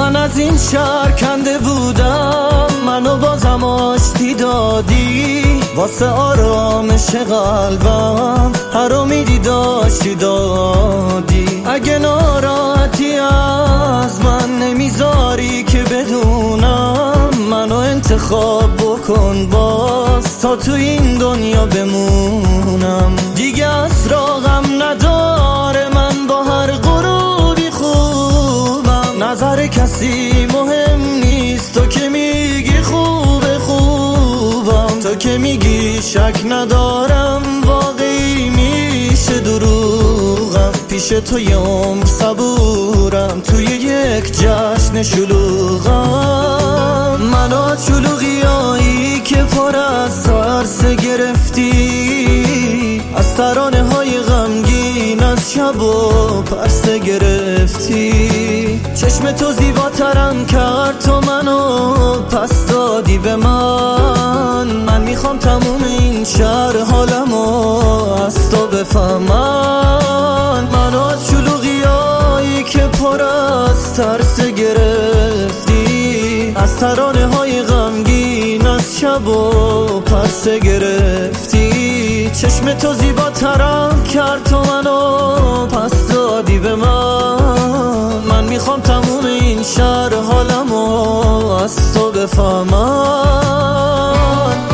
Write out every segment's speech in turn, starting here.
من از این شهر کنده بودم، منو بازم آشتی دادی، واسه آرامش قلبم هر امیدی داشتی دادی. اگه ناراحتی از من نمیذاری که بدونم، منو انتخاب بکن باز تا تو این دنیا بمونم. دیگه اسراغم نداره، من با هر غروبی خوبم، نظر کسی مهم نیست، تو که میگی خوبه خوبم، تو که میگی شک ندارم واقعی میشه دروغم. پیش تو یه عمر صبورم، توی یک جشن شلوغم. منو از شلوغیایی که پر از ترس گرفتی، از ترانه های غمگین از شب و پرسه گرفتی. چشم تو زیباترم کرد، تو منو پس دادی به من. من میخوام تموم این شهر حالمو از تو بفهمن. منو از شلوغیایی که پر از ترس گرفتی، از ترانه های غمگین از شب و پرسه گرفتی. چشم تو زیباترم کرد، تو منو پس دادی به من. من میخوام تموم این شهر حالمو از تو بفهمن.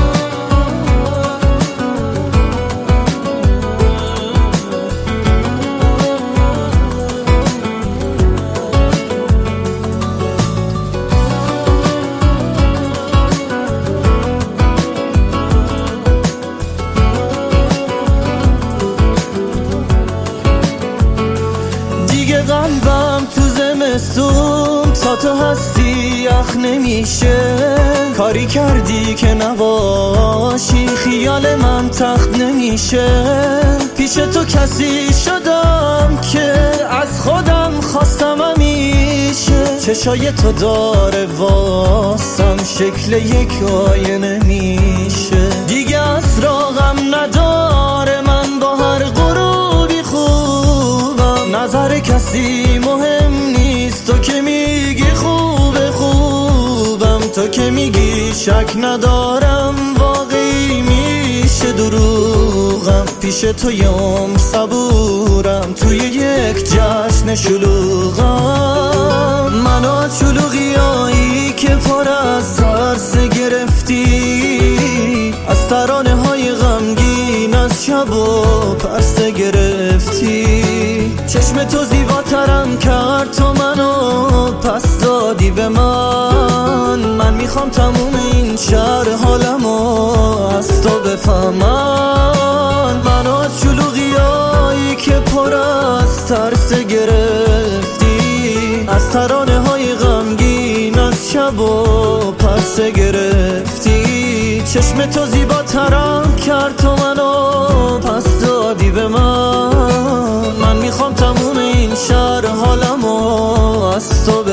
قلبم تو زمستون تا تو هستی یخ نمیشه، کاری کردی که نباشی خیال من تخت نمیشه. پیش تو کسی شدم که از خودم خواستم همیشه، چشای تو داره واسم شکل یک آینه میشه. دیگه اسراغم نداره، من با هر غروبی خوبم، نظر کسی مهم نیست، تو که میگی خوبه خوبم، تو که میگی شک ندارم واقعی میشه دروغم. پیش تو یه عمر صبورم، توی یک جشن شلوغم. منو از شلوغیایی که پر از ترس گرفتی، از ترانه های غمگین از شب و پرسه گرفتی. چشم تو زیباترم کرد، تو منو پس دادی به من. من میخوام تموم این شهر حالمو از تو بفهمن. منو از شلوغیایی که پر از ترس گرفتی، از ترانه های غمگین از شب و پرسه گرفتی. چشم تو زیباترم کرد، تو منو پس دادی به من. من میخوام تموم این شهر حالمو از تو